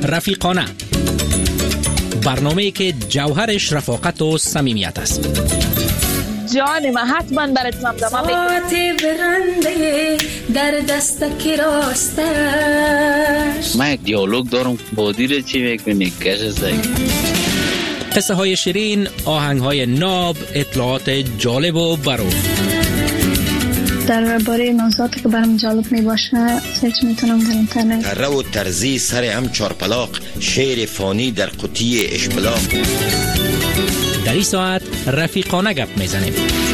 رفیقانه، برنامه‌ای که جوهرش رفاقت و صمیمیت است. جان من حتما برات زمزمه میکنم. برنده در دست کی راستش. من یک دیالوگ دارم با دیر چی میکنی کش سگ. قصه های شیرین، آهنگ های ناب، اطلاعات جالب و برو. درباره موضوعاتی که برام جالب می باشه سرچ میتونم در اینترنت. تره و ترزی سر هم چارپلاق، شعر فانی در قطی اشبلاق. در این ساعت رفیقانه گپ میزنیم.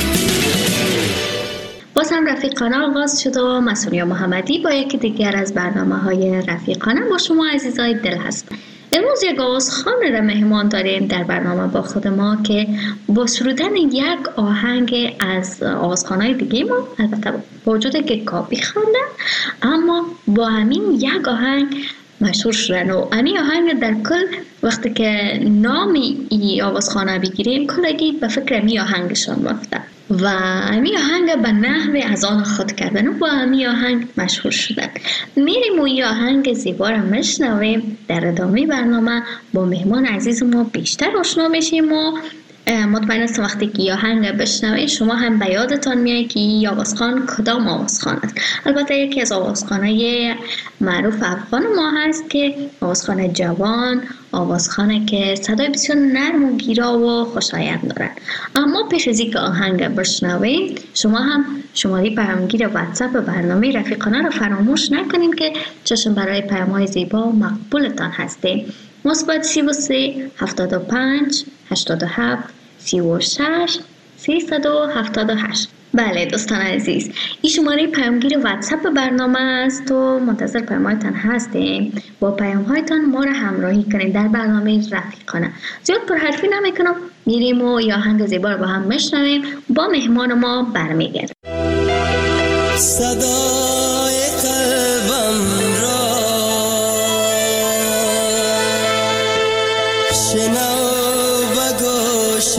باز هم رفیقانه آغاز شد و مسئولیا محمدی با یکی دیگر از برنامه‌های رفیقانه با شما عزیزای دل هستم. امروز یک آوازخوان را مهمان داریم در برنامه با خود ما که با سرودن یک آهنگ از آوازخوان‌های دیگه ما، البته با وجود که کاپی خواندن، اما با همین یک آهنگ مشهور شدن و همین آهنگ در کل وقتی که نامی ای آوازخانه بگیریم کلگی به فکر همین آهنگشان وقته و همین آهنگ به نحو از آن خود کردن و با همین آهنگ مشهور شدن. میریم و این آهنگ زیبا را میشنویم. در ادامه برنامه با مهمان عزیز ما بیشتر آشنا میشیم و مطمئن هستم وقتی که این آهنگ بشنوید شما هم به یادتان میاد که این آوازخوان کدام آوازخوان است. البته یکی از آوازخوان‌های معروف افغان ما هست که آوازخوان جوان، آوازخوانی که صدای بسیار نرم و گیرا و خوشایند دارد. اما پیش از اینکه آهنگ بشنوید شما هم شماره پیامگیر واتساپ برنامه رفیقانه را فراموش نکنید که چشم برای پیام‌های زیبا و مقبولتان هستیم. مثبت 33 75 87 36 378. بله دوستان عزیز، این شماره پیامگیر واتساپ برنامه است و منتظر پیام‌هایتان هستیم. با پیام‌هایتان ما را همراهی کنید در برنامه رفیقانه. زیاد پرحرفی نمی‌کنم، میریم و یا آهنگ زیبا رو با هم میشنویم. با مهمان ما برمیگردیم. صدای قلبم را شنو و گوش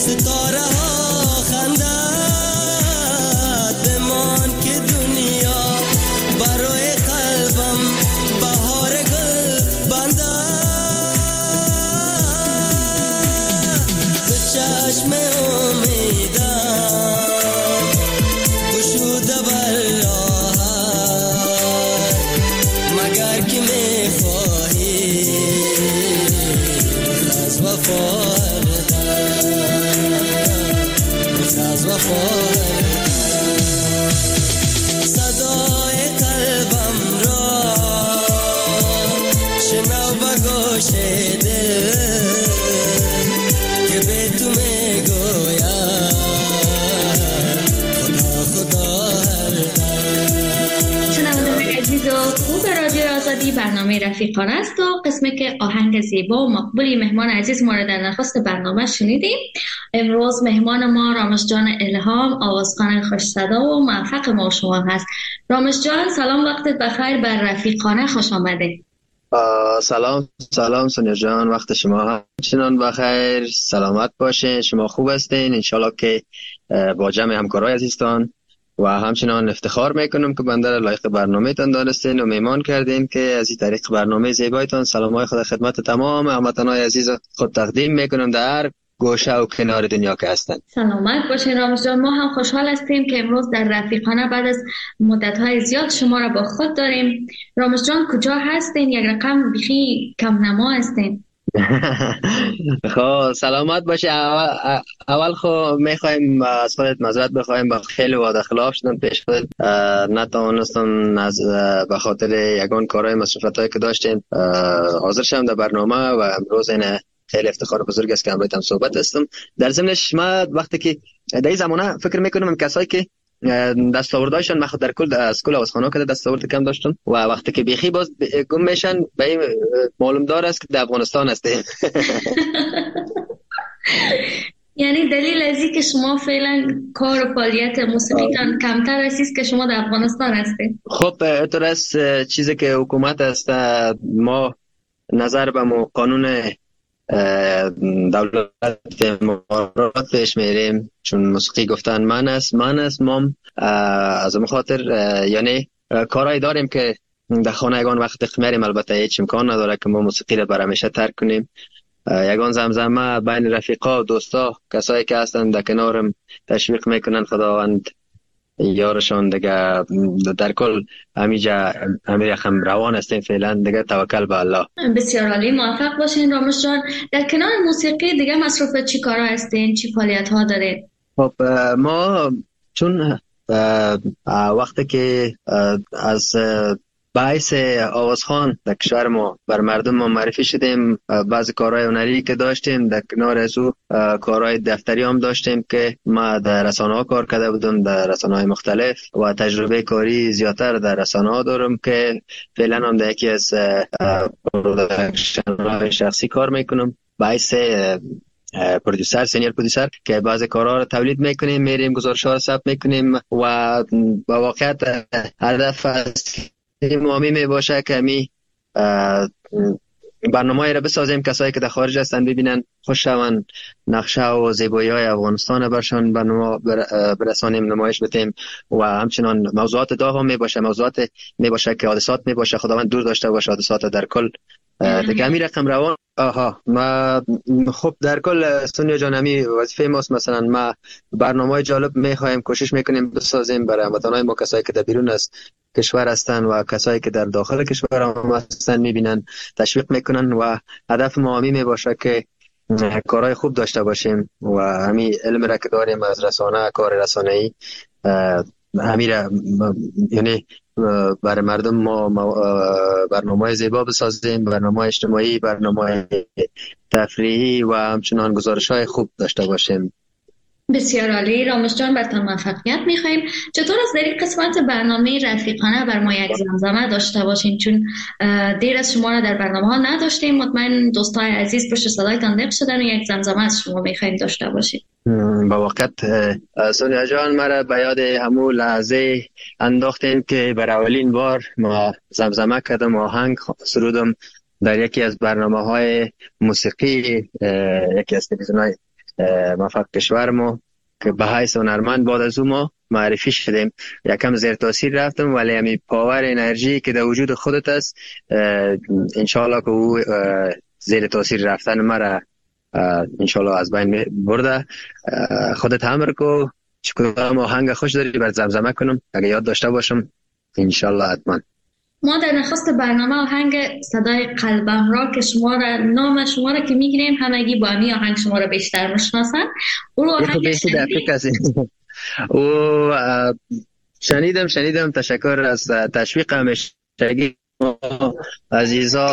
ستاره ها خندد بمان که دنیا برای قلبم بهار گل بندد تو چشم امیدم گشوده بر راحت مگر که میخواهی از وفا صدای قلبم را شنو به گوش دل که به تو میگویم خدا هر دم. شنوندگان عزیز و خوب رادیو آزادی، برنامه رفیقانه است و قسمی که آهنگ زیبا و مقبولی مهمان عزیز ما را در نخست برنامه شنیدیم. امروز مهمان ما رامش جان الهام، آوازخوان خوش صدا و موفق ما شما هست. رامش جان سلام، وقتت بخیر، بر رفیقانه خوش آمده. سلام سونیا جان، وقت شما همچنان بخیر، سلامت باشین، شما خوب هستین انشالله که با جمع همکارای عزیزتان و همچنان افتخار میکنم که بنده را لایق برنامه تان دانستین و میمان کردین که از این طریق برنامه زیبایتان سلامای خود خدمت تمام هموطنان عزیز خود تقدیم میکنم در هر گوشه و کنار دنیا که هستند. سلامت باشین رامش جان، ما هم خوشحال هستیم که امروز در رفیقانه بعد از مدت‌های زیاد شما را با خود داریم. رامش جان کجا هستین؟ یک رقم بیخی کم نما هستین. خب سلامت باشه. اول خب میخوایم از خودت معذرت بخوایم، با خیلی وعده خلاف شدم پیش خودت، نتوانستم به خاطر یگان کارهای مصروفیتایی که داشتیم حاضر شدم در برنامه و امروز این خیلی افتخار بزرگ است که امروز صحبت هستم. در ضمنش ما وقتی که در این زمانه فکر میکنم کسایی که دستاوردهایشان خود در کل از کل آوازخوان‌ها که دستاورد کم داشتن و وقتی که بیخی باز گم میشن به این معلوم دار است که در افغانستان هستیم. یعنی دلیل از این که شما فعلا کار و فعالیت موسیقیتان کمتر است که شما در افغانستان هستید. خب اینطور است. چیزی که حکومت است، ما نظر به قانون دولت امارات پیش میریم، چون موسیقی گفتن من است مام، از اون خاطر یعنی کارهایی داریم که در خانه یگان وقت میریم البته هیچ امکان نداره که ما موسیقی را بر همیشه ترک کنیم. یگان زمزمه بین رفیقا و دوستا کسایی که هستن در کنارم تشویق میکنن، خداوند یارشان دیگه در کل همیجا همین رقم روان هستیم فعلا دیگه، توکل به الله. بسیار عالی، موفق باشین رامش جان. در کنار موسیقی دیگه مصروف چی کارا هستین؟ چی فعالیت ها دارید؟ خب ما چون وقتی که از باعث آوازخوان در کشور ما بر مردم ما معرفی شدیم، بعضی کارهای هنری که داشتیم در کنار از او کارهای دفتری هم داشتیم که ما در رسانه ها کار کرده بودم، در رسانه های مختلف و تجربه کاری زیادتر در رسانه ها دارم که فعلا هم در یکی از پروداکشن های شخصی کار میکنم، باعث پرودوسر، سینیر پرودوسر که بعضی کارها رو تولید میکنیم، میریم گزارش‌ها رو ثبت میکنیم و با واقعیت هدف است مهمی می باشه که می برنامه‌ای را بسازیم کسایی که در خارج هستن ببینن، خوش شون، نقشه و زیبایی های افغانستان برشان برنامه برسانیم، نمایش بدیم و همچنان موضوعات داغ می باشه، موضوعات می باشه که حادثات می باشه، خداوند دور داشته باشه حادثات در کل دیگه همین رقم روان. ما خب در کل سونیا جان همی وظیفه ماست، مثلا ما برنامه‌های جالب می‌خوایم کوشش میکنیم بسازیم برای هموطنان ما، کسایی که در بیرون از کشور هستن و کسایی که در داخل کشور هم هستن میبینن، تشویق میکنن و هدف ما همی باشه که کارهای خوب داشته باشیم و همین علم را که داریم از رسانه، کار رسانه‌ای همین را یعنی برای مردم ما برنامه زیبا بسازیم، برنامه اجتماعی، برنامه تفریحی و همچنان گزارش‌های خوب داشته باشیم. بسیار عالی رامش جان، براتون موفقیت می‌خوایم. چطور از در این قسمت برنامه رفیقانه بر ما یک زمزمه داشته باشیم، چون دیر از شما را در برنامه ها نداشتیم، مطمئن دوستای عزیز پشت صدایتان دق شدن و یک زمزمه از شما می‌خوایم داشته باشیم. با وقت سونیا جان مرا به یاد همون لحظه انداختین که برای اولین بار ما زمزمه کردم، آهنگ سرودم در یکی از برنامه‌های موسیقی یکی از تلویزیون‌های موفق کشور ما که به حیث هنرمند بعد از ما معرفی شدیم. یکم زیر تاثیر رفتم، ولی همی پاور انرژی که در وجود خودت است انشالله که او زیر تاثیر رفتن مرا انشالله از بین برده. خودت همر کو کدام آهنگ خوش داری بر زمزمه کنم اگه یاد داشته باشم انشالله حتما. ما در نخست برنامه آهنگ صدای قلبم را که شما را نام شما را که میگیریم همگی با همین آهنگ شما را بیشتر میشناسن. اون آهنگ شنیدم. تشکر از تشویق همیشگی عزیزا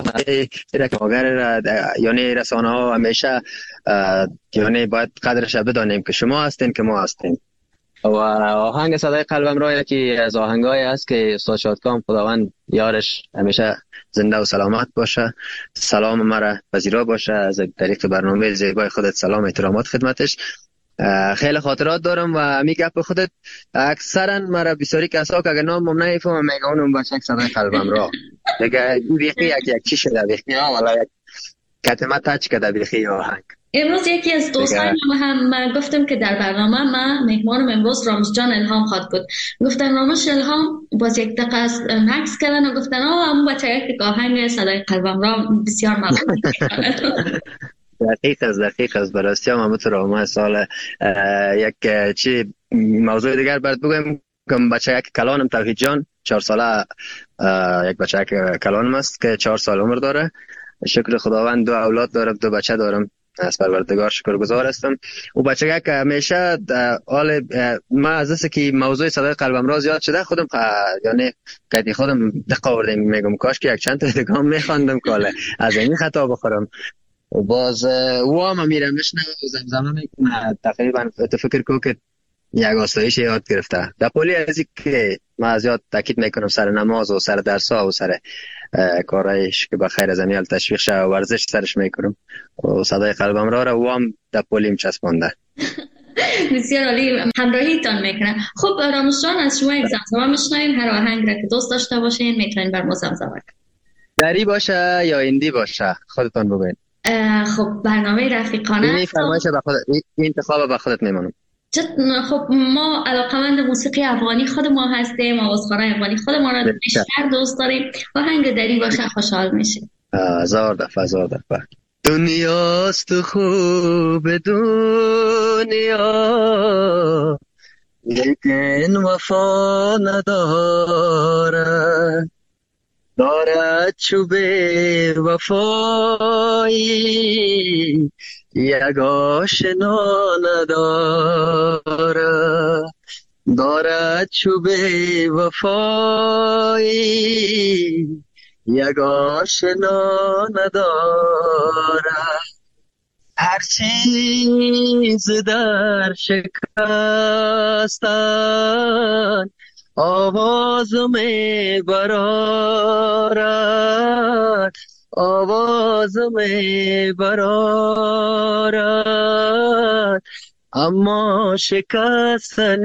یعنی رسانه ها همیشه یعنی باید قدرش بدانیم که شما هستین که ما هستیم. و آهنگ صدای قلبم را یکی از آهنگای است که استاد شادکام خداوند یارش همیشه زنده و سلامت باشه، سلام مرا پذیرا باشه. از طریق برنامه زیبای خودت سلام احترامات خدمتش. خیلی خاطرات دارم و همی گپ خودت اکثرا مرا بسیاری کسا که اگر نام نمیفهمم میگه اونم باشه صدای قلبم را دیگه بیخی یک چی شده بیخی والا یک کتمه تاچ کرده بیخی آهنگ. امروز یکی از دوستان هم گفتم که در برنامه من مهمانم امروز رامش جان الهام خواد بود. گفتن رامش الهام باز یک دقیقه از مکس کردن و گفتن همون بچه که آهنگ صدای قلبم را بسیار ممنون. دقیق از براستی هم همون رامه سال یک چی موضوع دیگر برد بگویم که بچه یک کلانم توحید جان 4 ساله یک بچه یک کلانم است که 4 سال عمر داره. شکر خداوند 2 اولاد دارم، 2 بچه دارم، از پروردگار شکرگزار هستم. او بچه که همیشه حال ما از است که موضوع صدای قلبم را زیاد شده خودم یعنی قدی خودم دقیق آوردم میگم کاش که یک چند تا دگام میخواندم کاله از این خطا بخورم. و باز او هم میرم میشنم زمزمه میکنه تقریبا تو فکر کو که یک آسایش یاد گرفته. در پولی از این که ما از یاد تاکید میکنم سر نماز و سر درسا و سر کارایش که بخیر از امیال تشویق شه و ورزش سرش میکنم و صدای قلبم را و هم در پولیم چسبانده. بسیار عالی، همراهیتان میکنه. خب رامش جان از شما یک زمزمه میشنویم، هر آهنگ را که دوست داشته باشین میتونین بر ما زمزمه کنید. دری باشه یا هندی باشه خودتون بگوین. خب برنامه رفیقانه این فرمایش به خودت، این انتخاب به خودت میمونم. خب ما علاقمند موسیقی افغانی خود ما هستیم، آوازخوانای افغانی خود ما را بیشتر دوست داریم. آهنگ دری باشه خوشحال میشیم. هزار دفعه. دنیاست خوب دنیا لیکن وفا نداره، دارد چوب وفایی یک آشنا نداره، دارد چوب وفایی یک آشنا نداره. هر چیز در شکستن آواز می برارد، آواز می برارد، اما شکستن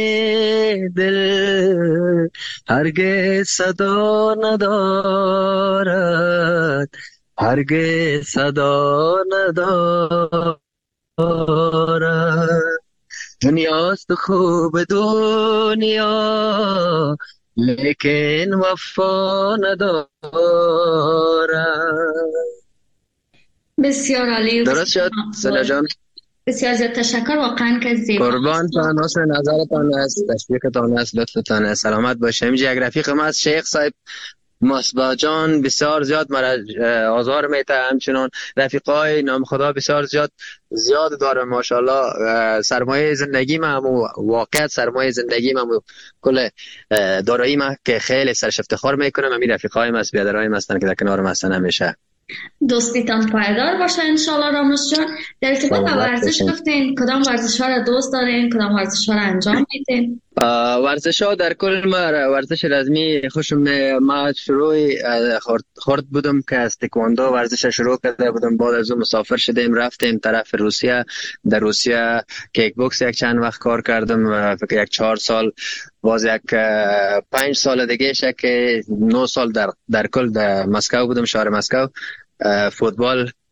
دل هرگز صدا ندارد، هرگز صدا ندارد. دنیاست خوب دنیا لیکن وفا ندارد. بسیار عالی، درست شد سلا جان؟ بسیار زیاد تشکر، واقعا که زیبا. قربان تان حسن نظرتان است، تشویقتان است، لطفتان است. سلامت باشه. اینجا یک رفیق ما از شیخ صاحب مصباح جان بسیار زیاد مرا آزار میته، همچنان رفیقای نام خدا بسیار زیاد دارم ماشاءالله. سرمایه زندگی ما هم واقعیت سرمایه زندگی ما هم کل دارایی ما که خیلی سرش افتخار میکنم همین رفیقای ما است، بیادرای ما هستن که در کنارم هستن همیشه. دوستیتان پایدار باشه انشالله. رامش جان در ارتباط با ورزش گفتین، کدام ورزش ها را دوست دارین، کدام ورزش ها را انجام میدین؟ ورزش ها در کل ما ورزش رزمی خوشم. ما شروع خورد بودم که از تکواندو ورزش شروع کرده بودم، بعد از اون مسافر شدیم رفتیم طرف روسیه. در روسیه کیک بوکس یک چند وقت کار کردم، فکر یک 4 سال، باز یک 5 سال دیگه که 9 سال در کل در مسکو بودم، شهر مسکو. فوتبال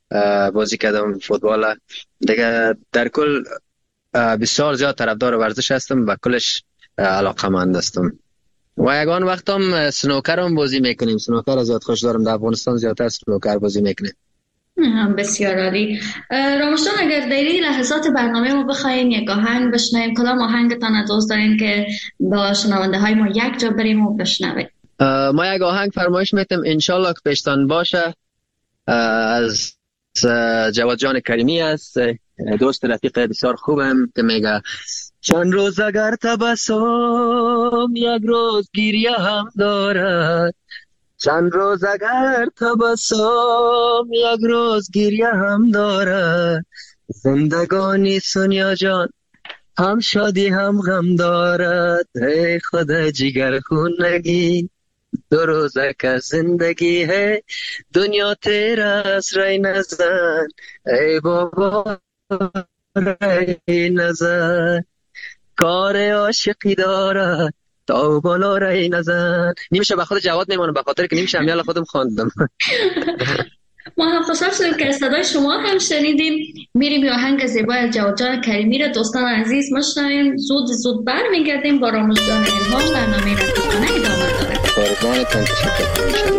بازی کردم فوتبال دیگه. در کل بسیار زیاد طرفدار ورزش هستم و کلش علاقه‌مند هستم. و یگان وقتم سنوکر هم بازی میکنیم. سنوکر زیاد خوش دارم. در افغانستان زیادتر سنوکر بازی میکنیم. بسیار عالی. رامشان اگر در این لحظات برنامه ما بخواین یک آهنگ بشنویم، کدام آهنگتان دوست دارین که با شنونده های ما یک جا بریم و بشنویم؟ ما یک آهنگ فرمایش میتم انشالله که پیشتان باشه، از جواد جان کریمی است، دوست رفیق بسیار خوبم که میگه چند روز اگر تبسم یک روز گریه هم دارد، چند روز اگر تبسم یک روز گریه هم دارد، زندگانی سونیا جان هم شادی هم غم دارد، ای خدا جگر خونگی دو روزه که زندگی ہے دنیا تیرا است رای نزن، ای بابا رای نزن، کار عاشقی دارد تا بالا رای نزن. نیمشه به خود جواد میمانم به خاطر که نیمشه همیال خودم خواندم. ما هم خوشحال شدیم که صدای شما هم شنیدیم. میریم یا آهنگ زیبای جواد جان کریمی را دوستان عزیز مشنویم. زود برمیگردیم با رامز جان الهام. برنامه رفیقانه ادامه داره. قربانتون، تشکر.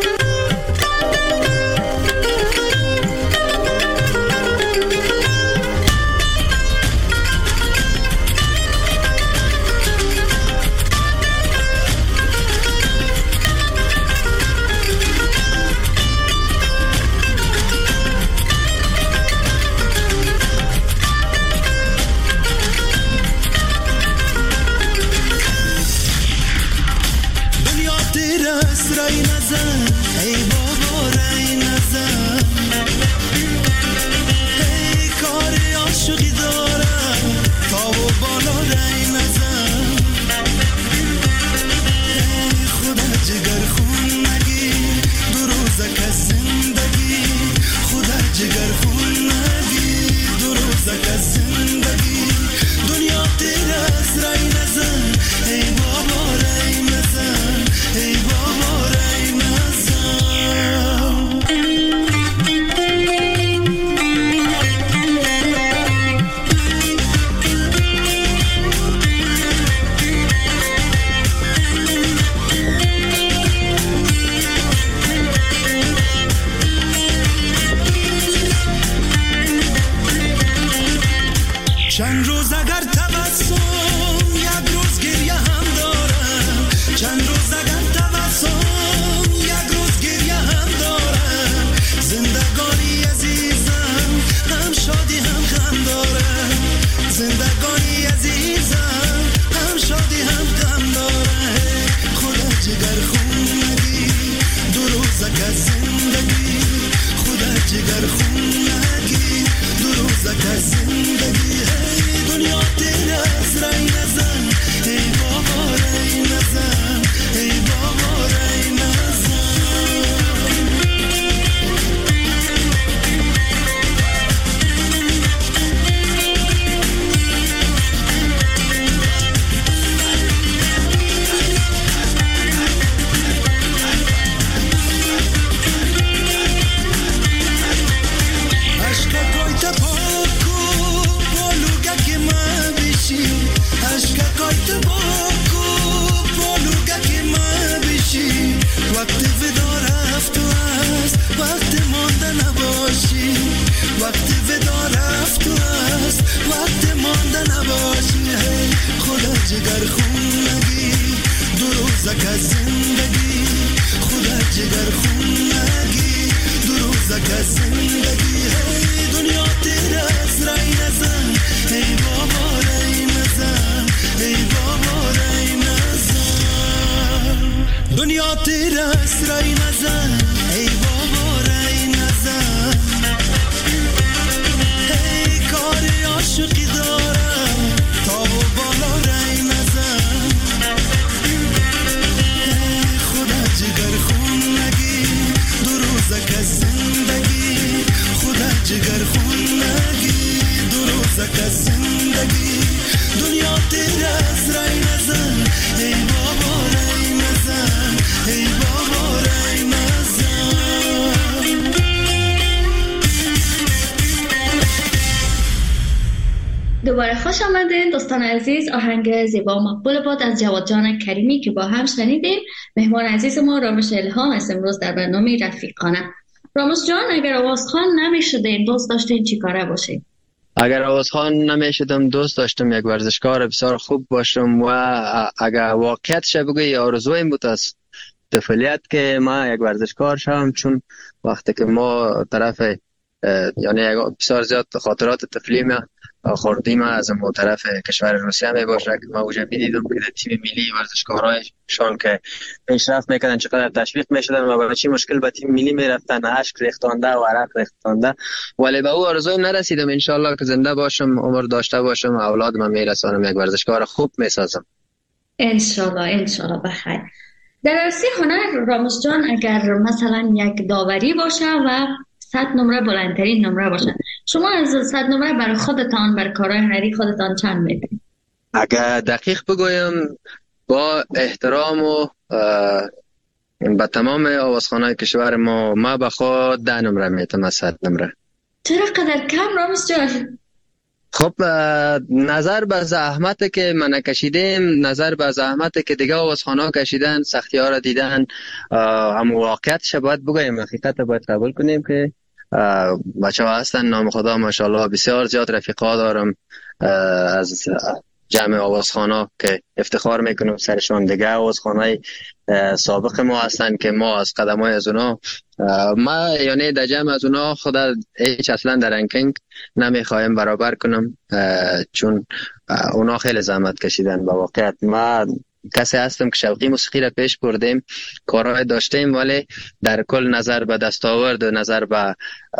دوباره خوش آمدین دوستان عزیز. آهنگ زیبا و مقبول بود از جواد جان کریمی که با هم شنیدیم. مهمان عزیز ما رامش الهام است امروز در برنامه رفیقانه. رامش جان اگر آوازخوان نمیشدین دوست داشتین چی کاره باشین؟ اگر آوازخوان نمیشدم دوست داشتم یک ورزشکار بسیار خوب باشم و اگر واقعیتش بگوی آرزویم بود از طفولیت که ما یک ورزشکار شوم، چون وقتی که ما طرف یعنی بسیار زیاد خاطرات طفولی ما خوردیم از اون طرف کشور روسیه می باشه که ما اوجا میدیدم که تیم ملی ورزشکارایشان که پیشرفت میکردن چقدر تشویق میشدن و با چی مشکل به تیم ملی میرفتن، اشک ریختانده و عرق ریختانده، ولی به او آرزویم نرسیدم. انشالله که زنده باشم، عمر داشته باشم، اولادم میرسانم، یک ورزشکار خوب میسازم. انشالله بخیر. در عرصه هنر رامش جان اگر مثلا یک داوری باشه و 100 نمره بلندترین نمره باشه، شما از 100 نمره برای خودتان برای کارهای هنری خودتان چند میدین؟ اگر دقیق بگویم با احترام و به تمام آوازخانه‌های کشور ما به خود 10 نمره میتم از 100 نمره. چرا قدر کم رامش جان؟ خب نظر به زحمت که من کشیدیم، نظر به زحمت که دیگه آوازخانه‌ها کشیدن، سختی ها را دیدن، هم واقعیتش باید بگویم، حقیقت باید قبول کنیم که بچه ها هستن نام خدا ماشاءالله بسیار زیاد رفیقا دارم از جمع آوازخانه که افتخار میکنم سرشان. دیگه آوازخانه سابق ما هستن که ما از قدم های از اونا ما یعنی در جمع از اونا خدا هیچ اصلا در رنکینگ نمیخوایم برابر کنم، چون اونا خیلی زحمت کشیدن. با واقعیت ما کسی هستم که شوقی موسیقی را پیش بردیم، کارهای داشتیم، ولی در کل نظر به دستاورد و نظر به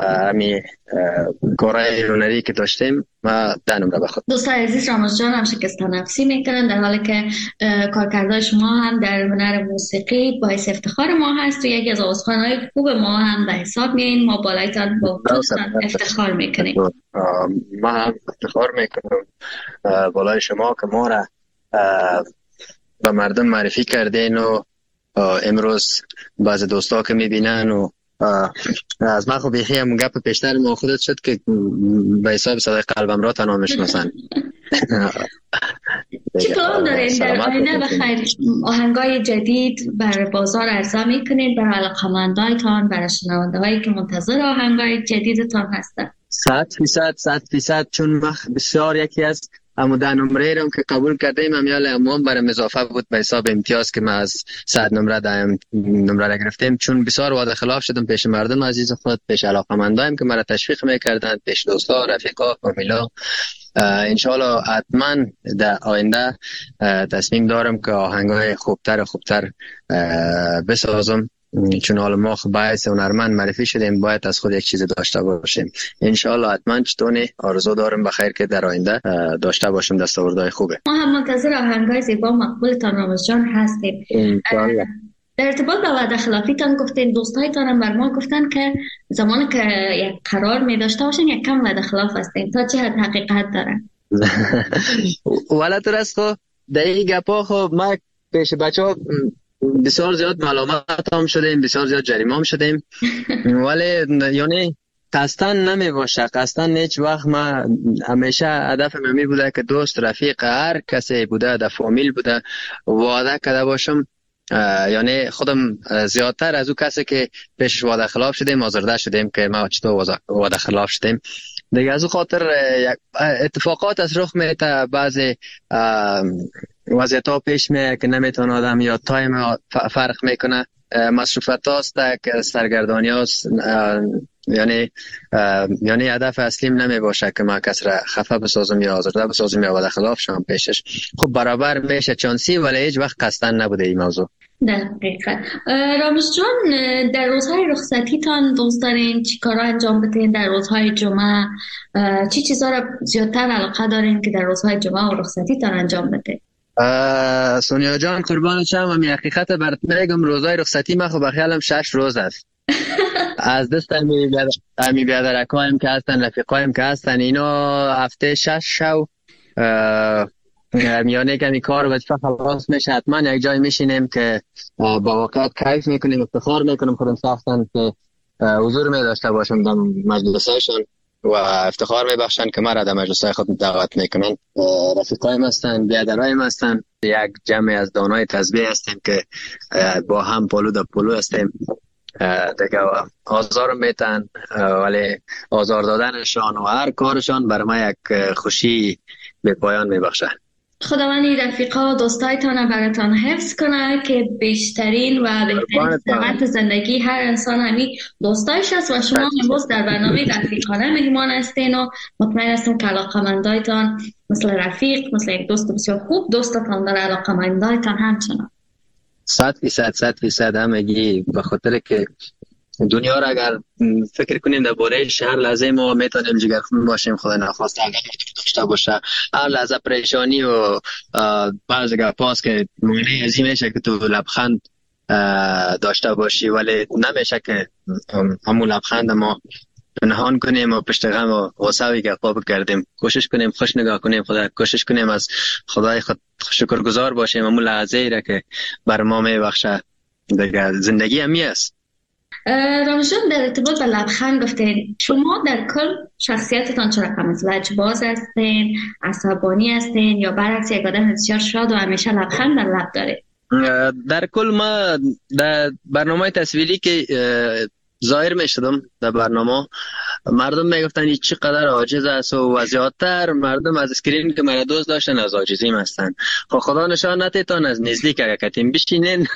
کارهای هنری که داشتیم ما 10 نمره بخود. دوستان عزیز رامش جان هم شکست نفسی میکنن در حالی که کارکردهای شما هم در هنر موسیقی باعث افتخار ما هست و یکی از آوازخوان‌های خوب ما هم به حساب میایین. ما بالایتان با وجودتان افتخار میکنیم. ما هم افتخار میکنم بالای شما که ما را به مردم معرفی کردین و امروز بعض دوستا که میبینن و از من خب بیخی هم گپ پیشتر ما خودت شد که به حساب صدای قلبم را تنها میشناسن. چی پلان دارین در آینده بخیر آهنگای جدید بر بازار عرضه میکنین برای علاقمندایتان، برای شنونده هایی که منتظر آهنگای جدیدتان هستن؟ 100% چون من بسیار یکی از اما 10 نمره رم که قبول کردیم امیال امام برای اضافه بود به حساب امتیاز که من از 100 نمره دایم نمره را گرفتیم، چون بسیار وعده خلاف شدم پیش مردم عزیز خود، پیش علاقمندایم که مرا تشویق میکردند، پیش دوستا، رفیقا، فامیلا. انشالله حتما در آینده تصمیم دارم که آهنگای خوبتر بسازم، چون حالا ما باعث هنرمند معرفی شدیم، باید از خود یک چیز داشته باشیم. انشالله حتما چطوری آرزو دارم بخیر که در آینده داشته باشیم دستاوردهای خوبه. ما هم منتظر آهنگای زیبا مقبولتان رامش جان هستیم. در ارتباط با وعده خلافیتان گفتین، دوستایتان هم بر ما گفتن که زمانی که یک قرار می داشته باشین یک کم وعده خلاف هستین، تا چه حد حقیقت داره؟ والا تو راست خب در این گپا خب ما پیش بچه ها بسیار زیاد ملامت هم شدیم، بسیار زیاد جریمه هم شدیم، ولی یعنی قصدن نمی باشه، قصدن هیچ وقت. ما همیشه هدف می بوده که دوست رفیق هر کسی بوده در فامیل بوده وعده کرده باشم، یعنی خودم زیادتر از او کسی که پیشش وعده خلاف شدیم آزرده شدیم که ما چطور وعده خلاف شدیم دیگه. از او خاطر اتفاقات از رخ میته، بعضی وضعیت ها پیش میه که نمیتونه آدم یا تایم فرق میکنه، مصروفت هاست که سرگردانی هاست، یعنی هدف اصلیم نمی باشه که ما کس را خفه بسازم یا آزرده بسازم یا وعده خلاف شم پیشش. خب برابر میشه چانسی، ولی هیچ وقت قصدن نبوده این موضوع. دقیقا. رامش جان در روزهای رخصتیتان دوست دارین چی کارا انجام بدین؟ در روزهای جمعه چی چیزا را زیادتر علاقه دارین که در روزهای جمعه و رخصتیتان انجام بدین؟ سونیا جان قربان شم، من حقیقت برات میگم روزهای رخصتی من خب بخیالم 6 روز است. از دست امی بیادرکایم که هستن، رفیقایم که هستن، اینا هفته 6 شو میانه کمی کار وظیفه خلاص میشه، حتما یک جای میشینیم که با واقعیت کیف میکنیم، افتخار میکنیم خودم ساختن که حضور می داشته باشم در مجلسایشان و افتخار میبخشن که ما را در مجلس‌های خود دعوت میکنن. رفیقایم هستن، بیادرایم هستن، یک جمع از دانای تسبیح هستیم که با هم پلو در پلو هستیم. دیگه آزار میتن ولی آزار دادنشان و هر کارشان بر ما یک خوشی به پایان میبخشن. خداوند رفیقا و دوستایتان براتان حفظ کنه که بیشترین و بهترین ثروت زندگی هر انسان همین دوستایش است و شما امروز در برنامه رفیقانه مهمان هستین و مطمئن هستم که علاقمندایتان مثل رفیق، مثل یک دوست بسیار خوب دوستتان داره، علاقمندایتان همچنان. 100% همگی، به خاطر که دنیا را اگر فکر کنیم در باره هر لحظه ما میتونیم جگرخون باشیم، خدا نخواسته اگر داشته باشه هر لحظه پریشانی و بعض گپاست که معنی از این میشه که تو لبخند داشته باشی، ولی نمیشه که همون لبخند ما پنهان کنیم و پشت غم و غصه که قاب کردیم. کوشش کنیم خوش نگاه کنیم خدا، کوشش کنیم از خدای خود شکرگزار باشیم همون لحظه ای را که بر ما میبخشه. دیگه زندگی همی است. رامجان در ارتباط به لبخند گفتین، شما در کل شخصیتتان چه رقم است؟ لجباز هستین، عصبانی هستین یا برعکس یک آدم بسیار شاد و همیشه لبخند در لب داره؟ در کل ما در برنامه تصویری که ظاهر می شدم در برنامه، مردم می گفتن چقدر عاجز است و زیادتر مردم از اسکرین که مرا دوست داشتن از عاجزیم هستن. خب خدا نشان نتیتان از نزدیک اگر کتیم بشینین.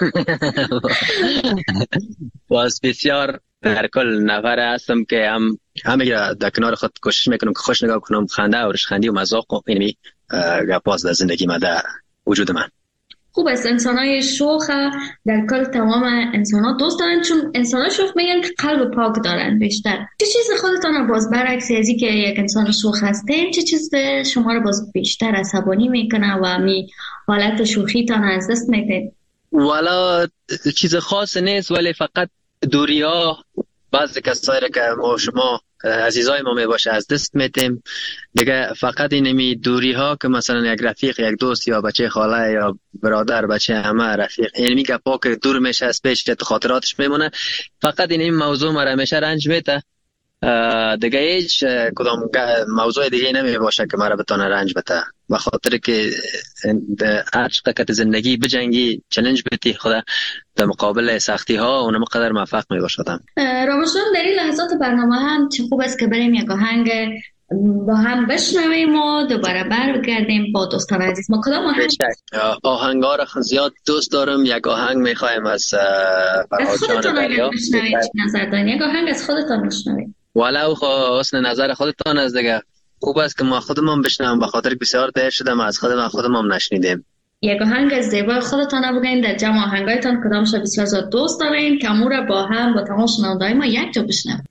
باز بسیار در کل نفر هستم که همه در کنار خود کوشش میکنم که خوش نگاه کنم، خنده و رشخندی و مذاق و اینمی گپاس در زندگی ما در وجود من. خوب است. انسانای شوخ در کل تمام انسان‌ها دوست دارن، چون انسان‌ها شوخ میگن که قلب پاک دارن بیشتر. چه چیز خودتان باز برعکس ازی که یک انسان شوخ هستین، چه چیز شما رو باز بیشتر عصبانی میکنه و حالت شوخیتان از دست میدین؟ والا چیز خاص نیست، ولی فقط دوری ها بعض کسایی که ما شما عزیزای ما میباشه از دست میتیم. دیگه فقط اینمی دوری ها که مثلا یک رفیق، یک دوست یا بچه خاله یا برادر، بچه همه رفیق، اینمی که پاک دور میشه از پیش تو خاطراتش میمونه. فقط این موضوع مرا همیشه رنج میده. دیگه هیچ کدام موضوع دیگه نمی باشه که مرا بتونه رنج بده، به خاطر که هر چقدر زندگی بجنگی چالش بتی خدا در مقابل سختی ها اونم قدر موفق می باشدم. رامجان در این لحظات برنامه هم چه خوب است که بریم یک آهنگ با هم بشنویم و دوباره برگردیم با دوستان عزیز. ما کدام آهنگ ها را زیاد دوست دارم. یک آهنگ میخوایم از فرهاد جان دریا. نظر دارین یک آهنگ از خودتان بشنوید؟ والا حسن نظر خودتان از دیگه خوب است که ما خودمون بشنویم، به خاطر بسیار دیر شده ما از خودمون نشنیدیم. یک آهنگ از زیبای خودتان بگین در جمع آهنگایتان کدامش بسیار زیاد دوست دارین که امور با هم با تمام شنونده‌های ما یک جا بشنویم.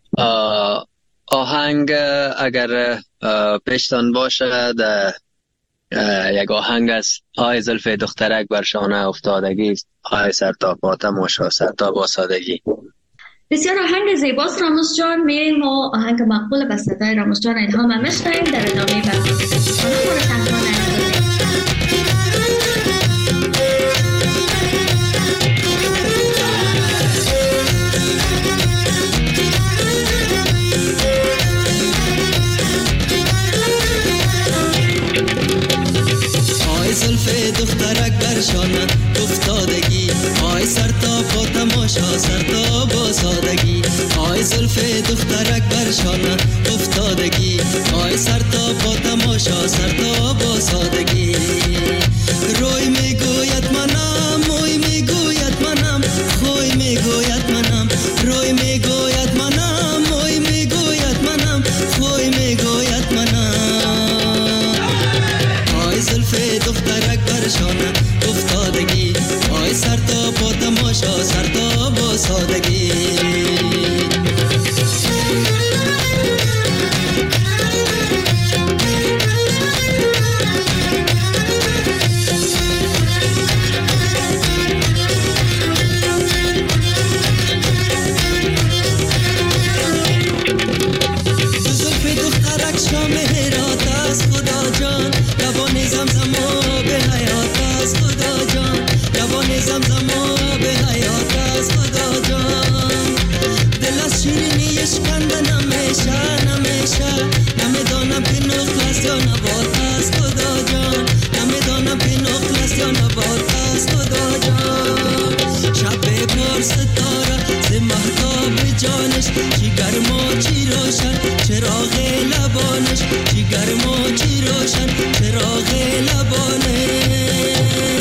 آهنگ اگر پیشتان باشه در یک آهنگ است آی زلف دخترک بر شانه افتادگی، آی سر تا پا تماشا سر تا با سادگی. بسیار آهنگ زیباست راموز جان. میریم و آهنگ مقبول به صدای راموز جان الهام میشنویم در ادامه برنامه. آی زلف دخترک بر شانه افتادگی، آی سر تا پا تماشا سر تا با سادگی. آی زلف دخترک بر شانه افتادگی، آی سر تا پا تماشا سر تا با سادگی. روی میگوید منم، موی میگوید منم، خوی میگوید منم. روی میگوید منم، موی میگوید منم، خوی میگوید منم. آی زلف دخترک بر شانه افتادگی، آی سر تا پا تماشا سر تا با سادگی. شام هرات از خدا جان، لبان زمزم و به حیات از خدا نبات است خدا جان، نمیدانم که نقل است یا نبات است خدا جان. شب پر ستاره ز مهتاب جانش، چی گرم و چی روشن چراغ لبانش، چی گرم و چی روشن چراغ لبانش.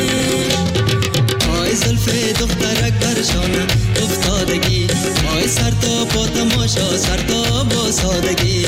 آی زلف دخترک بر شانه افتادگی، آی سر تا پا تماشا سر تا با سادگی.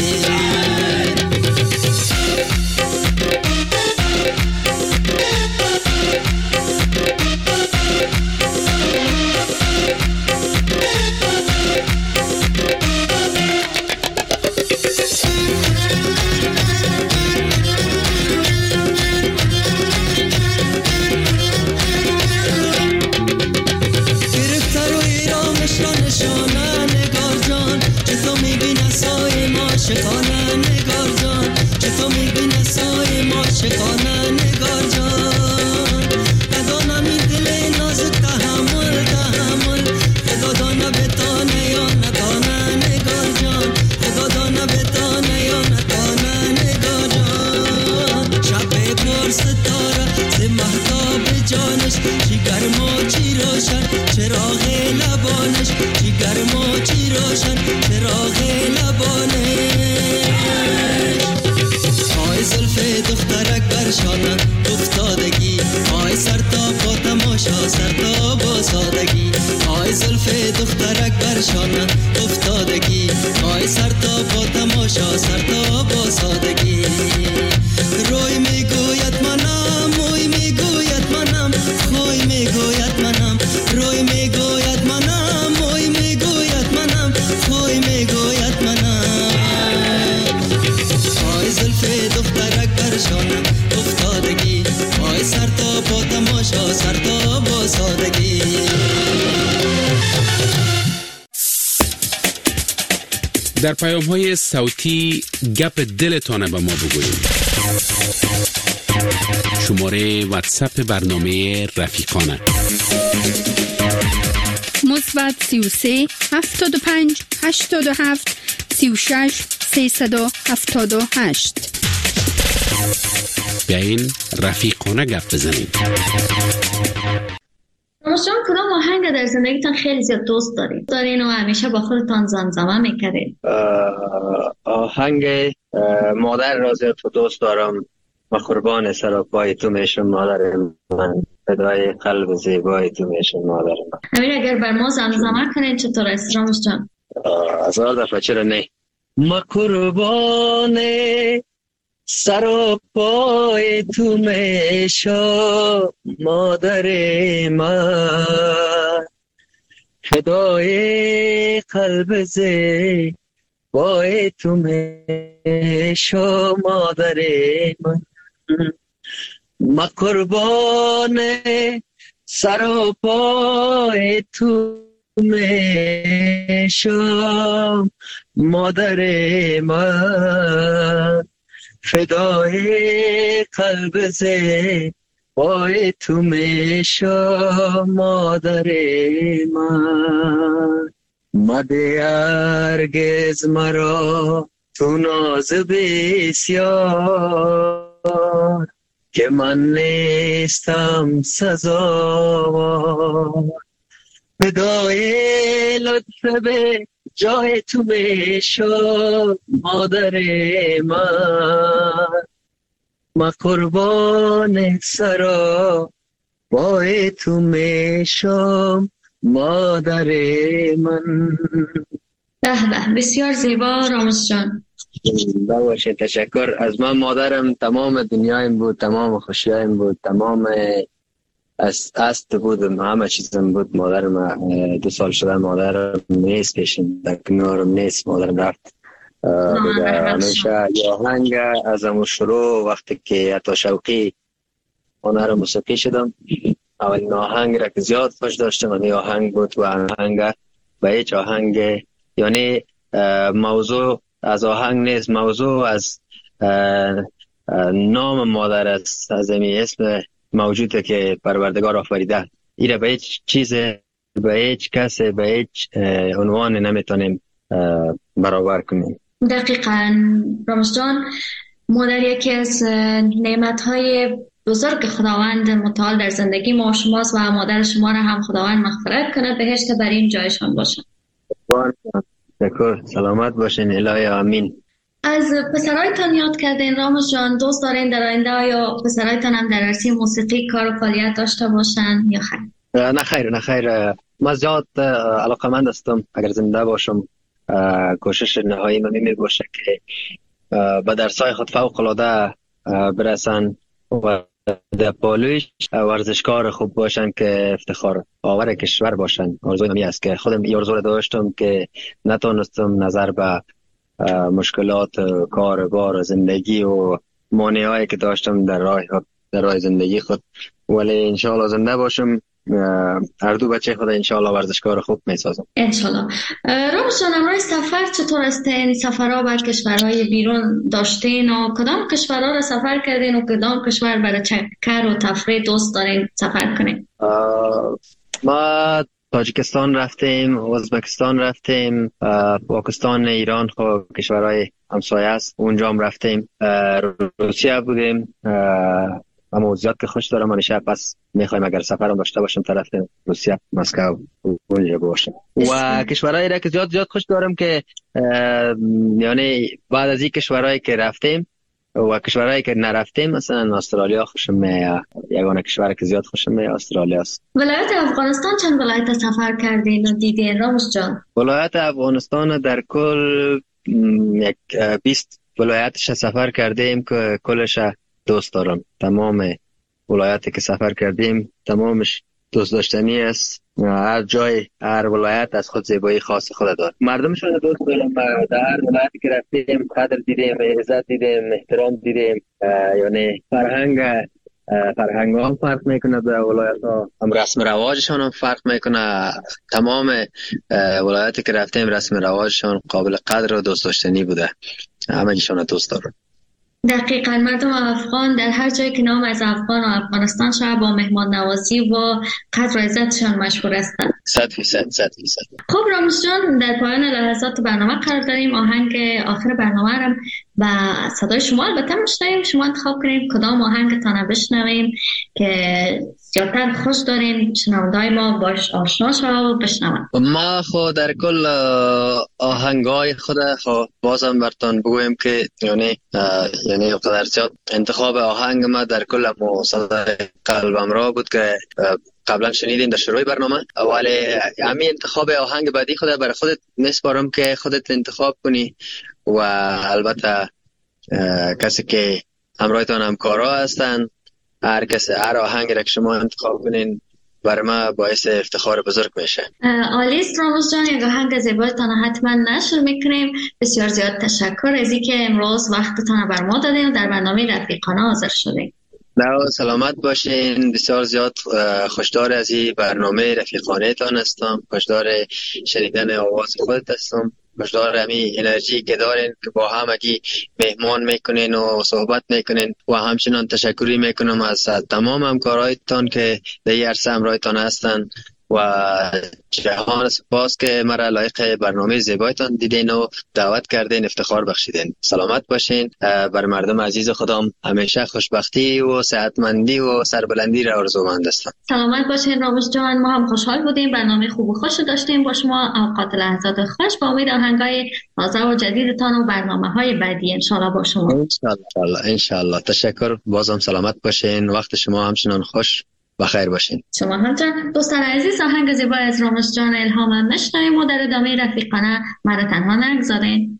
شکانه نگار جان، چه تو میبینه سایه ما شکانه نگار جان. ندانم این دل نازک تحمل تحمل، خدا دانه بتانه یا نتانه نگار جان، خدا دانه بتانه یا نتانه نگار جان. شب پر ستاره ز مهتاب جانش، چی گرم و چی روشن چراغ لبانش، چی گرم و چی روشن چراغ لبانش. آی زلف دخترک بر شانه افتادگی، آی سر تا پا تماشا سر تا با سادگی. آی زلف دخترک بر شانه افتادگی، آی سر تا پا تماشا سر تا با سادگی. روی میگوید منم موی میگوید منم، خوی میگوید منم روی میگوید منم، موی میگوید منم خوی میگوید منم. آی زلف دخترک بر شانه افتادگی، آی سر تا پا تماشا سر تا با سادگی. در پیام‌های صوتی گپ دلتانه به ما بگویید. شماره واتساپ برنامه رفیقانه +33 75 87 36 378. بیاین رفیقانه گپ بزنیم. راموس کدام آهنگ در زندگیتان خیلی زیاد دوست دارین و همیشه با خودتان زمزمه میکردین؟ آهنگ مادر را زیاد دوست دارم و قربان سراپای تو میشم مادر من، فدای قلب زیبای تو میشم مادر من. همین اگر بر ما زمزمه کنین چطور است راموس جان؟ هزار دفعه چرا نه. ما قربان سراپای تو میشم مادر من، فدای قلب زیبای تو میشم مادر من. ما قربان سر و پای تو میشم مادر من، فدای قلب زیبای تو میشم مادر من. مده هرگز مرا تو ناز بسیار، که من نیستم سزاوار، فدای لطف به جای تو میشم مادر من. ما قربان سرا بای تو میشم مادر من. به بسیار زیبا راموس جان. باشه تشکر. از من مادرم تمام دنیایم بود، تمام خوشیایم بود، تمام است بودم، همه چیزم بود. مادرم 2 سال شده مادرم نیست، پیشم در کنارم نیست، مادرم رفت. همیشه یه آهنگ از همون شروع وقتی که عطا شوقی آنها رو موسیقی شدم، اولین آهنگ را که زیاد خوش داشتم این آهنگ بود و آهنگ به هیچ آهنگ، یعنی موضوع از آهنگ نیست، موضوع از نام مادر است، از این اسم موجوده که پروردگار آفریده. ایره به هیچ چیز، به هیچ کس، به هیچ عنوان نمیتونیم برابر کنیم. دقیقاً راموس جان. ما در یکی از نعمت‌های بزرگ خداوند متعال در زندگی ما شماست و مادر شما را هم خداوند مغفرت کنه، بهشت بر این جایشان باشه. شکر، سلامت باشین. الهی آمین. از پسرایتان یاد کردین راموش جان، دوست دارین در آینده یا پسرایتان هم در عرصه موسیقی کار و فعالیت داشته باشن یا خیر؟ نه خیر. ما زیاد علاقمند هستم اگر زنده باشم. کوشش نهایی من می باشه که به درسای خود فوق العاده برسن و در پالویش ورزشکار خوب باشن که افتخار آور کشور باشن. آرزوی من است که خودم این آرزو داشتم که نتونستم نظر به مشکلات کار بار زندگی و مانعایی که داشتم در راه زندگی خود، ولی انشاءالله زنده باشم هر دو بچه خود انشاءالله ورزشکار خوب میسازم انشاءالله. راموش جان، امروز سفر چطور است؟ این سفرها به کشورهای بیرون داشتین و کدام کشورها را سفر کردین و کدام کشور برای چکر و تفریح دوست دارین سفر کنین؟ ما تاجیکستان رفتیم، ازبکستان رفتیم، پاکستان، ایران، خب کشورهای همسایه است، اونجا هم رفتیم. روسیه بودیم. اما زیاد که خوش دارم همیشه، پس میخوایم اگر سفرم داشته باشم طرف روسیه، مسکو اونجا باشم. و کشورهایی را که زیاد خوش دارم که یعنی بعد از این کشورهایی که رفتیم و کشورهایی که نرفتیم، مثلا استرالیا خوشم میاد. یگانه کشوری که زیاد خوشم میاد استرالیا است. ولایت افغانستان چند ولایت سفر کردین و دیدین راموش جان؟ ولایت افغانستان در کل 20 ولایتش سفر کردیم که کلش دوست دارم. تمام ولایتی که سفر کردیم تمامش دوست داشتنی است. هر جای، هر ولایت از خود زیبایی خاص خود داره. مردمشون دوست دارم. در هر ولایتی که رفتیم قدر دیدیم، عزت دیدیم، احترام دیدیم. یعنی فرهنگ هم فرق میکنه به ولایت ها، هم رسم رواجشان هم فرق میکنه. تمام ولایتی که رفتیم رسم رواجشان قابل قدر و دوست داشتنی بوده. همگیشون دوست دارم. دقیقاً مردم افغان در هر جایی که نام از افغان و افغانستان شده با مهمان نوازی و قدر و عزتشان مشهور هستند. 100%. خب راموش جان، در پایان لحظات برنامه قرار داریم. آهنگ آخر برنامه را با صدای شما البته میشنویم. شما انتخاب کنید کدام آهنگتان بشنویم که زیادتر خوش دارین شنونده‌های ما باش آشنا شوند و بشنوند. ما خود در کل آهنگای خود بازم براتون بگویم که یعنی قدر زیاد انتخاب آهنگ ما در کل صدای قلبم را بود که قبلا شنیدیم در شروع برنامه، ولی همین انتخاب آهنگ بعدی خود برای خودت میسپارم که خودت انتخاب کنی و البته کسی که همراهتان همکارا هستن، هر آهنگ را که شما انتخاب کنین برای ما باعث افتخار بزرگ میشه. عالی است راموش جان، یک آهنگ زیبایتان حتما نشر میکنیم. بسیار زیاد تشکر از اینکه امروز وقتتان بر ما دادین و در برنامه رفیقانه حاضر شدین. سلامت باشین. بسیار زیاد خوشدار از این برنامه رفیقانه تان هستم، خوشدار شنیدن آواز خودت هستم، خوشدار همین انرژی که دارین که با همگی مهمان میکنین و صحبت میکنین و همچنان تشکری میکنم از تمام همکارایتان که در این عرصه همراهتان هستن و جهان سپاس که مرا لایق برنامه زیبایتان دیدین و دعوت کردین، افتخار بخشیدین. سلامت باشین. بر مردم عزیز خودم همیشه خوشبختی و صحتمندی و سربلندی را آرزومند هستم. سلامت باشین راموش جان، ما هم خوشحال بودیم، برنامه خوب و خوش داشتیم با شما. اوقات لحظات خوش، با امید آهنگای تازه و جدیدتان و برنامه‌های بعدی ان شاءالله با شما. ان شاءالله. تشکر. بازم سلامت باشین. وقت شما همچنان خوش بخیر باشین. شما هم جان. دوستان عزیز، آهنگ زیبا از راموش جان الهام میشنویم و در ادامه رفیقانه مرا تنها نگذارین.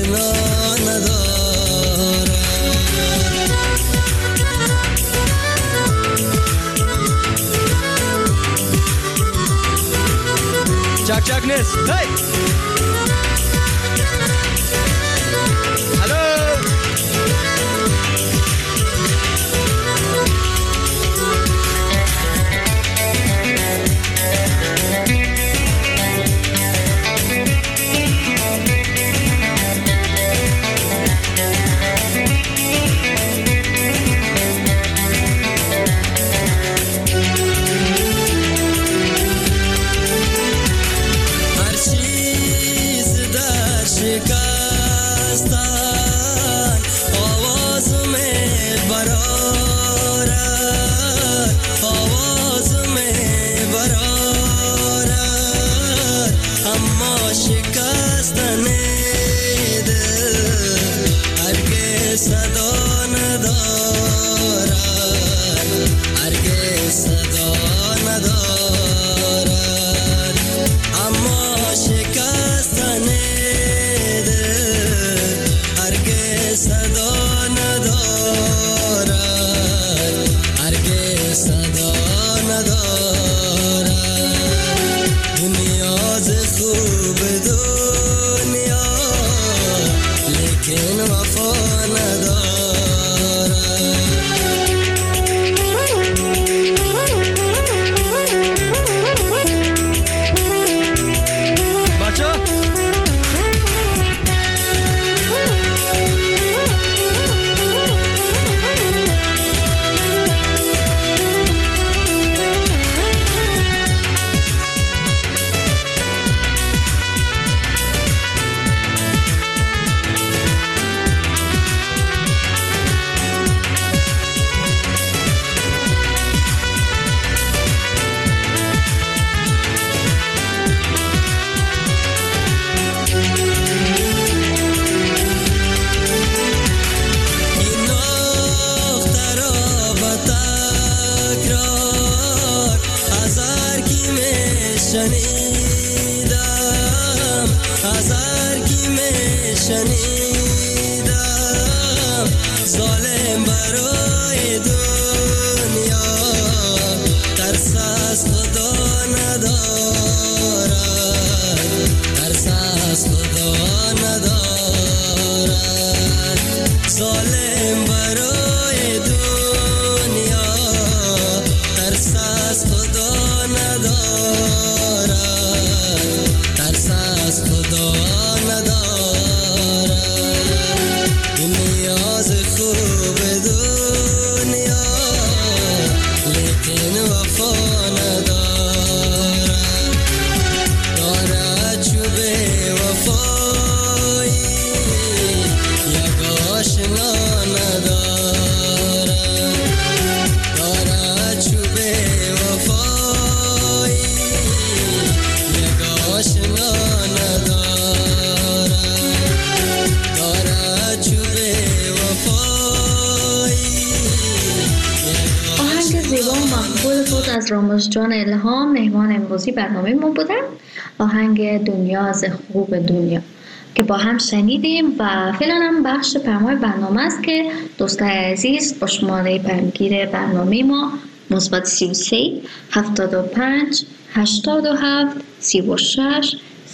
آشنا ندارد. چک چک نیست. هی هلو از راموز جان الهام مهمان امروزی برنامه ما بودن. آهنگ دنیا از خوب دنیا که با هم شنیدیم و فعلا هم بخش پیام‌های برنامه است که دوستای عزیز با شماره پیامگیر برنامه ما مثبت 33 75 87 36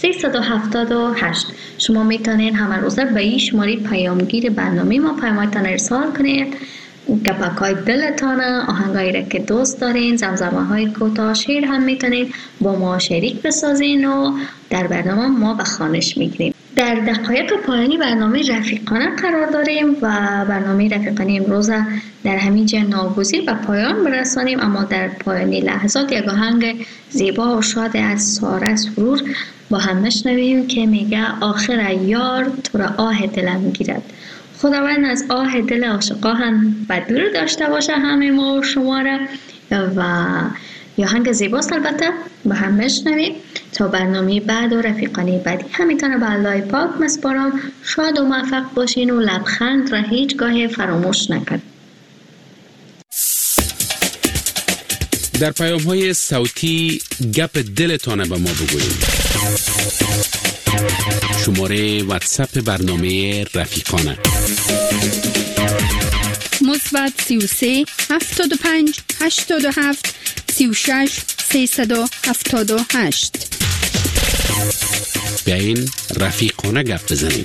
378 شما میتونین همه روزه به این شماره پیامگیر برنامه ما پیام‌هایتان ارسال کنید. گپک‌های دلتانه، آهنگایی را که دوست دارین، زمزمه‌های کوتاه، شعر هم میتونید با ما شریک بسازین و در برنامه ما به خوانش میگیریم. در دقایق پایانی برنامه رفیقانه قرار داریم و برنامه رفیقانه امروز در همینجا ناگزیر به پایان برسانیم، اما در پایانی لحظات یک آهنگ زیبا و شاد از ساره سرور با هم نشنویم که میگه آخر یار تو را آه دلم گیرد. خداوند از آه دل عاشقا هم بدور داشته باشه همه ما و شما را. و آهنگ زیباست البته با هم بشنویم تا برنامه بعد و رفیقانی بعدی. همیتونه به الله پاک مسپارم. شاد و موفق باشین و لبخند را هیچگاه فراموش نکنید. در پیام‌های صوتی گپ دلتان به ما بگویید. شماره شماره واتساپ برنامه رفیقانه مثبت 33 75 87 36 378. بیاین رفیقانه گپ بزنیم.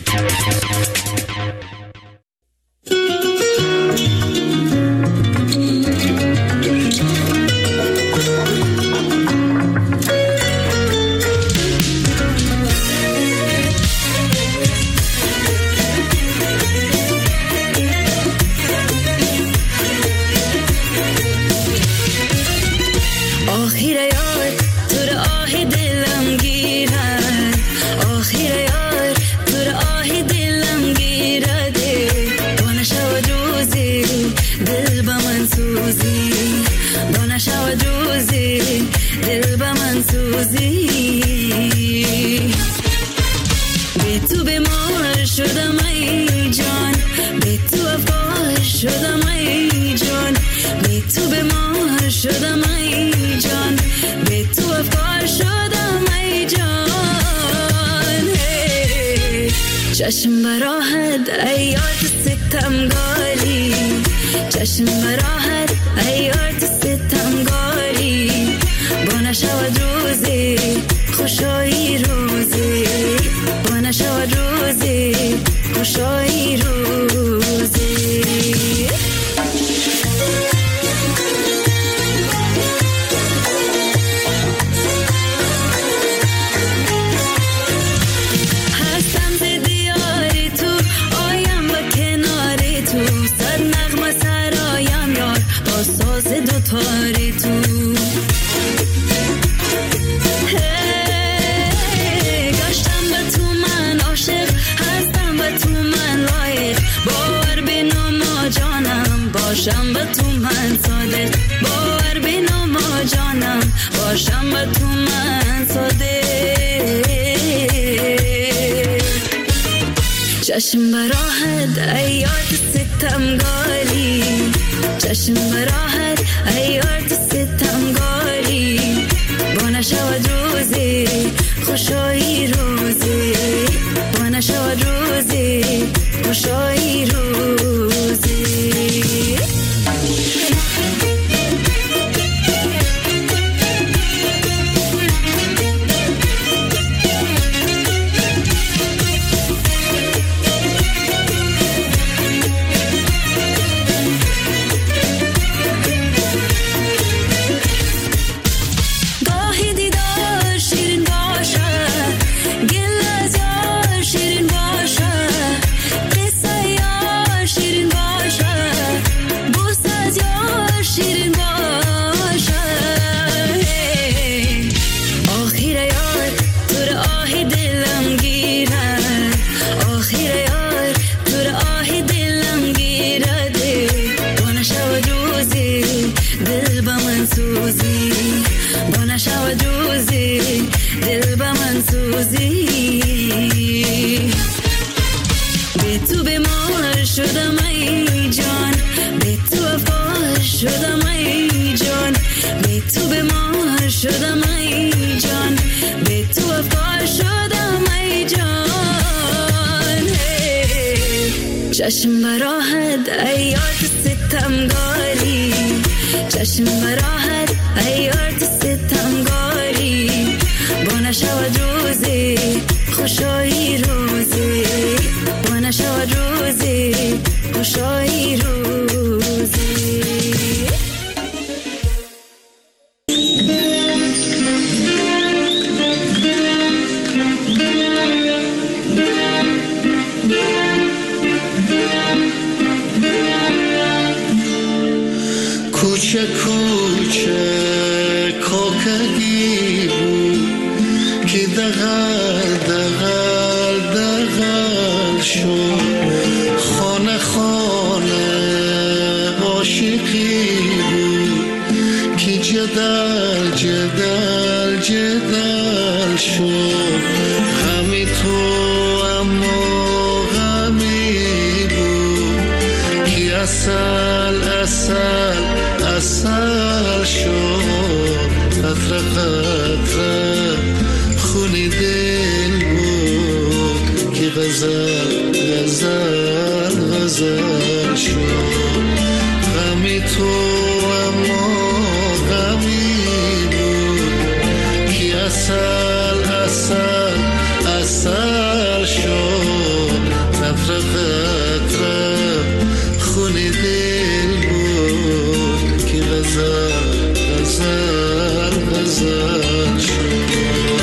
چشم براحت ایات ستمگاری، چشم براحت ایات ستمگاری، با نشود روزی خوشایی روزی، با نشود روزی خوشایی روزی. دوتاری تو گشتم به تو من عاشق، هستم به تو من لایق، باور بینم جانم باشم به تو من صادق، باور بینم جانم باشم به تو من صادق. چشم براحت ایات ستمگاری، چشم براحت ایات ستمگاری، با نشود روزی خوشایی روزی، با نشود روزی خوشایی روزی. چشم براحت ایات ستمگاری، چشم براحت ایات ستمگاری، با نشود روزی خوشایی روزی، با نشود روزی خوشایی روزی. کوچه کوچه کوکگی بود که دغل دغل دغل شد، خانه خانه عاشقی بود که جدل جدل جدل شد، غمی تو اما غمی بود که اصل اصل اصل شد. غزل غزل غزل شد. غمی تو اما غمی بود که اصل اصل اصل شد. قطره قطره خون دل بود که غزل غزل غزل شد.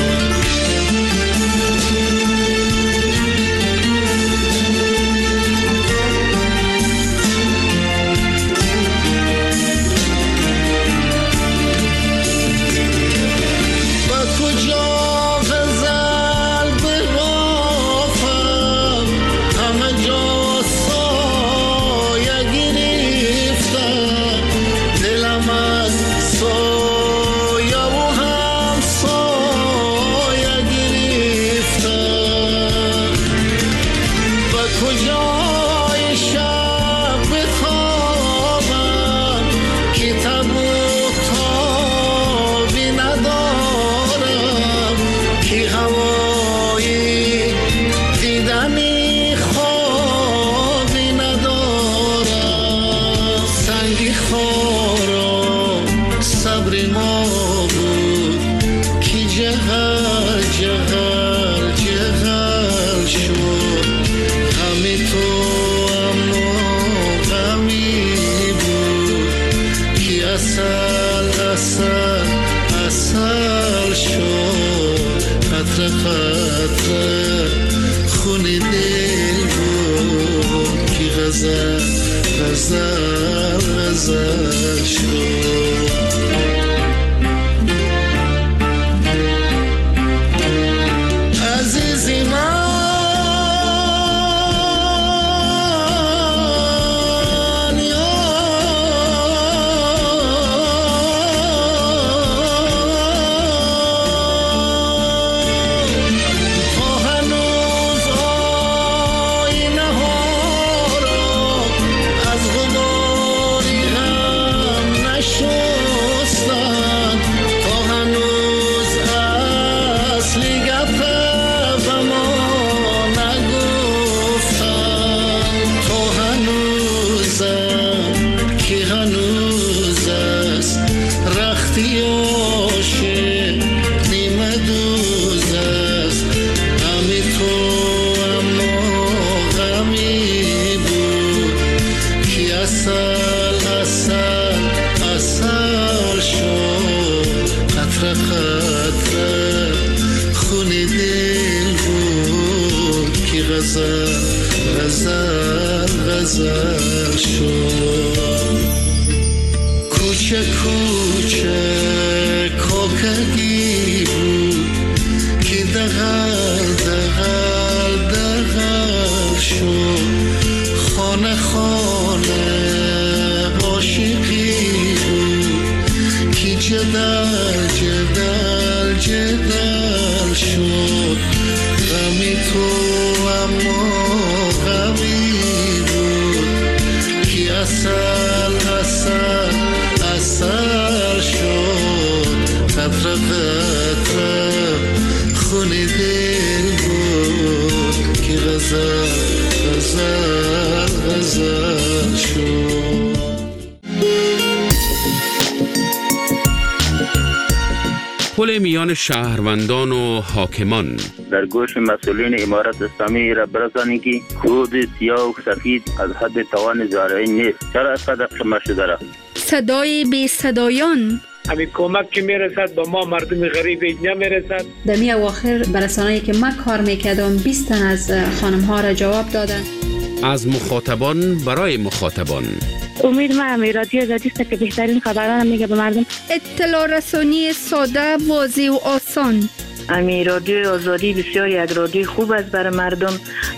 پل میان شهروندان و حاکمان. در گوش مسئولین امارت اسلامی را برسانید که خود سیاه و سفید از حد توان زارعی نیست. چرا اینقدر قمه شده را؟ صدای بی صدایان. همین کمک که میرسد با ما مردم غریب نمیرسد. در می اواخر برسانه‌ای که من کار میکردم 20 تن از خانم ها را جواب دادن. از مخاطبان برای مخاطبان. امید من رادیو آزادی است که بهترین خبران میگه به مردم. اطلاع رسانی ساده، واضح و آسان. امی رادیو آزادی بسیار یک رادیو خوب است برای مردم،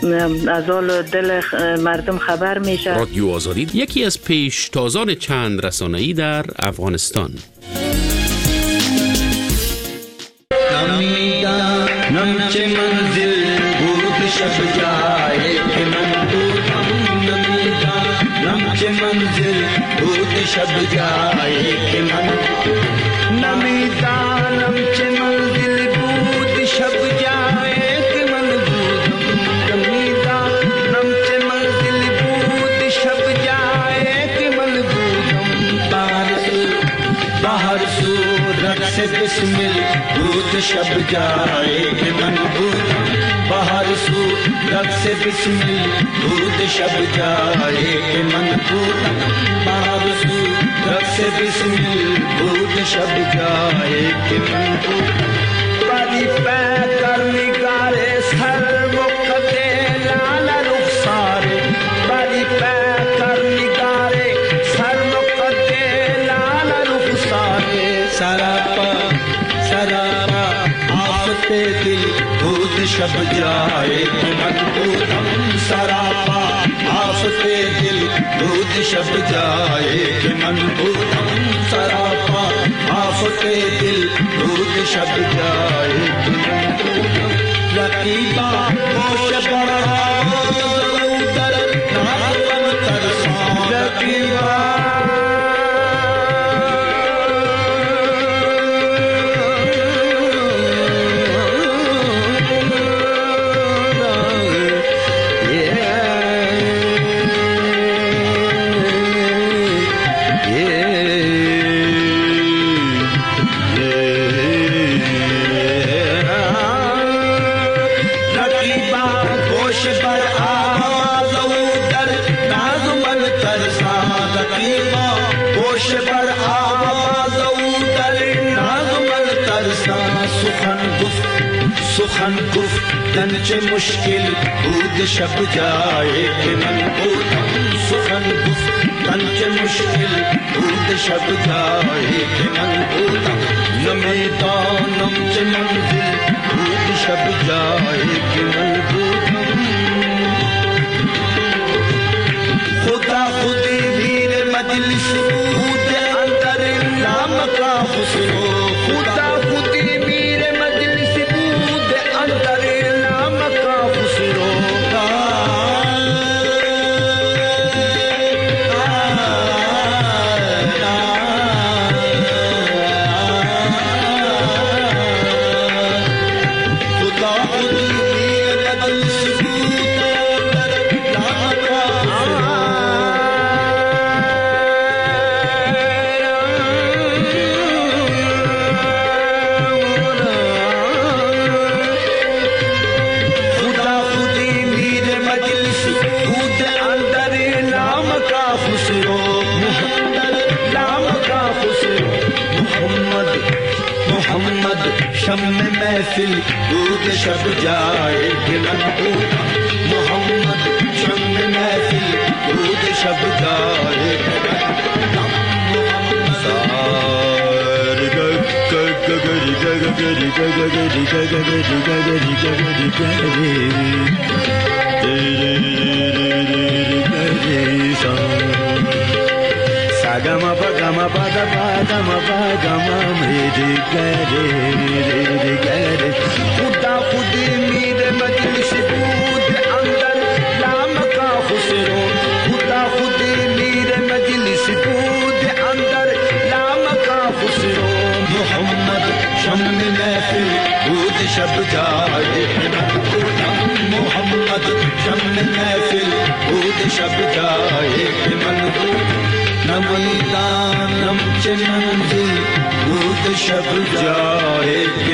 از حال دل مردم خبر میشه. رادیو آزادی یکی از پیشتازان چند رسانه‌ای در افغانستان. نمیدانم چه منزل بود شب جای که من بودم، نمیدانم چه منزل بود شب جای که من، نمیدانم چه منزل بود شب جای که من بودم، से बिस्मिल दूध शब जाए कि मन भूतम बाहर सू रब से बिस्मिल दूध शब जाए कि मन भूतम बाहर सू रब से बिस्मिल दूध शब जाए कि मन भूतम बारी पैकर निगारे सर मुकते लाला रुखसारे बारी पैकर निगारे सर मुकते लाला रुखसारे सरापा सरापा आफते दिल दूध शब जाए मन भूतम सरापा आफते दिल दूध शब जाए कि मन भूतम सरापा आफते दिल दूध शब जाए कि मन भूतम रकीबा होश बड़ा उदर नाम तरसा रकीबा सुखन गुफ्त तंच मुश्किल दूध शब जाए कि मन भूतम सुखन गुफ्त तंच मुश्किल दूध शब जाए कि मन भूतम न मैदानम च मंजिल दूध शब जाए कि मन भूतम खुदा खुदी वीर मजलिस दूध अंदर नाम का हुस्न खुदा खुदी वीर मजलिस अंदर नाम का खुसरो का खुदा खुदी मजलिस अंदर नाम का मोहम्मद शम्म महफिल दूध शब जाए कि मन भूतम मोहम्मद शम्म महफिल दूध शब जाए कि मन भूतम सार गगरी गगरी गगरी गगरी गगरी गगरी गगरी सा गमा पगमा पद पगमा पगमा मेरे गरे रे गरे खुदा खुदी मेरे मजलिस दूध अंदर नाम का खुसरो खुदा खुदी मेरे मजलिस दूध अंदर नाम का खुसरो मोहम्मद शम्म महफिल दूध शब जाए मोहम्मद शम्म महफिल दूध शब जाए मन न मैदानम च मंजिल दूध शब जाए